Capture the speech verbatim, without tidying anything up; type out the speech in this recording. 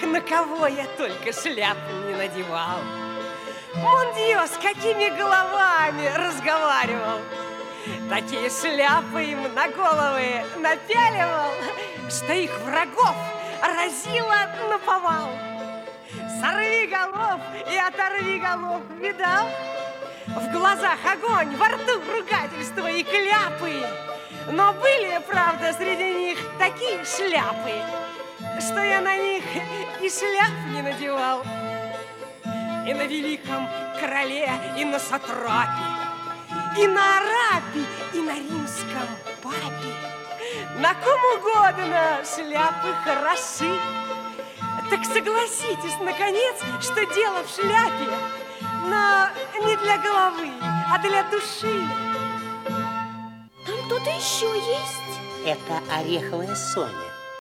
на кого я только шляпу не надевал. Мондио, с какими головами разговаривал. Такие шляпы им на головы напяливал, что их врагов разило наповал. Сорви голов и оторви голов, видал? В глазах огонь, во рту ругательства и кляпы. Но были, правда, среди них такие шляпы, что я на них и шляп не надевал. И на великом короле, и на сатрапе, и на арапе, и на римском папе. На ком угодно шляпы хороши. Так согласитесь, наконец, что дело в шляпе, но не для головы, а для души. Там кто-то еще есть. Это Ореховая Соня.